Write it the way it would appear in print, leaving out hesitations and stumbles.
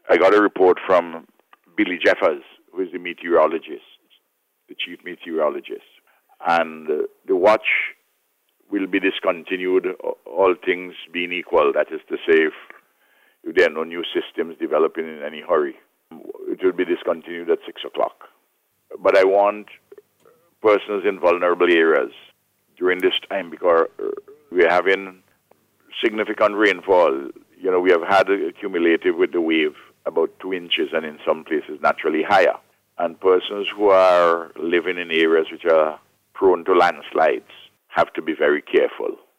I got a report from Billy Jeffers, who is the meteorologist, the chief meteorologist. And the watch will be discontinued, all things being equal. That is to say, if there are no new systems developing in any hurry, it will be discontinued at 6 o'clock. But I want persons in vulnerable areas during this time, because we're having significant rainfall. You know, we have had a cumulative with the wave about 2 inches, and in some places naturally higher. And persons who are living in areas which are prone to landslides have to be very careful.